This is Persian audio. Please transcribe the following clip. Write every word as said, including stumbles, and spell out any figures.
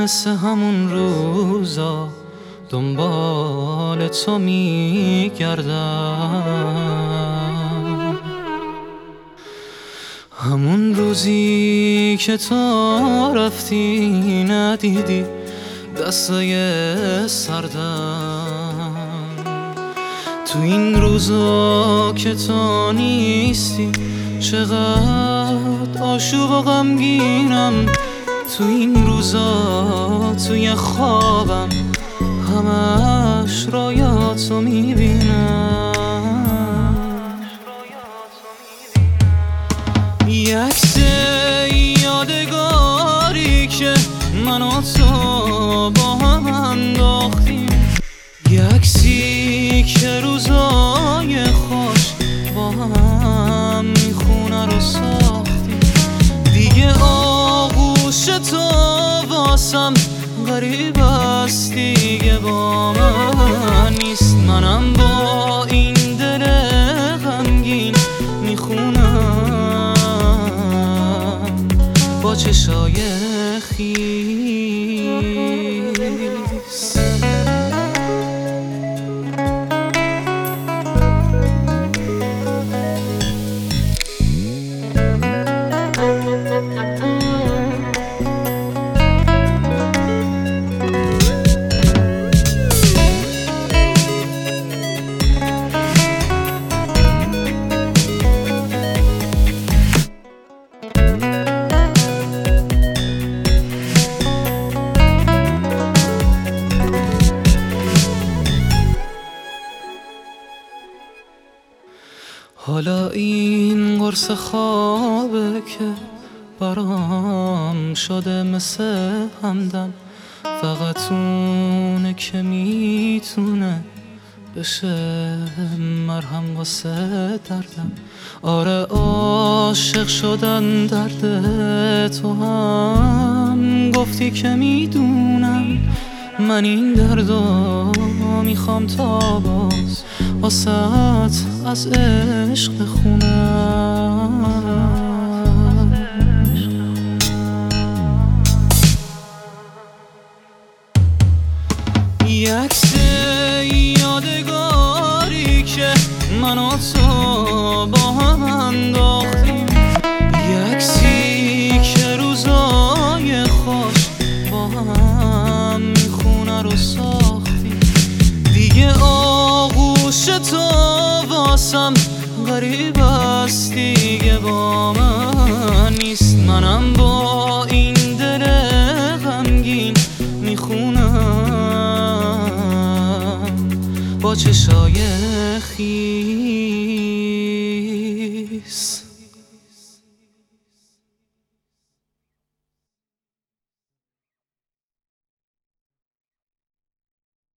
مثل همون روزا دنبال تو میگردم، همون روزی که تو رفتی ندیدی دستای سردم، تو این روزا که تو نیستی چقدر آشوب و غمگینم، تو این روزا توی خوابم همش رایاتو میبینم، یه عکس یادگاری که من و تو با هم انداختیم، یه عکسی که روزای خوش با هم میخونه رو ساختیم، دیگه آغوش تو واسم غریب است دیگه با من نیست، منم با این دل غمگین میخونم با چشای خیس. حالا این قرص خوابه که برام شده مثل همدم، فقط اونه که میتونه بشه مرهم واسه دردم. آره عاشق شدن درد تو هم گفتی که میدونم، من این دردو میخوام تا باز واسه‌ت از عشق بخونم، یه عکس یادگاری که من و تو با هم انداختیم، یه عکسی که روزای خوش با هم میخونه رو ساختیم، دیگه آغوش تو واسم غریب است دیگه با من نیست، منم با این دل غمگین میخونم با چشای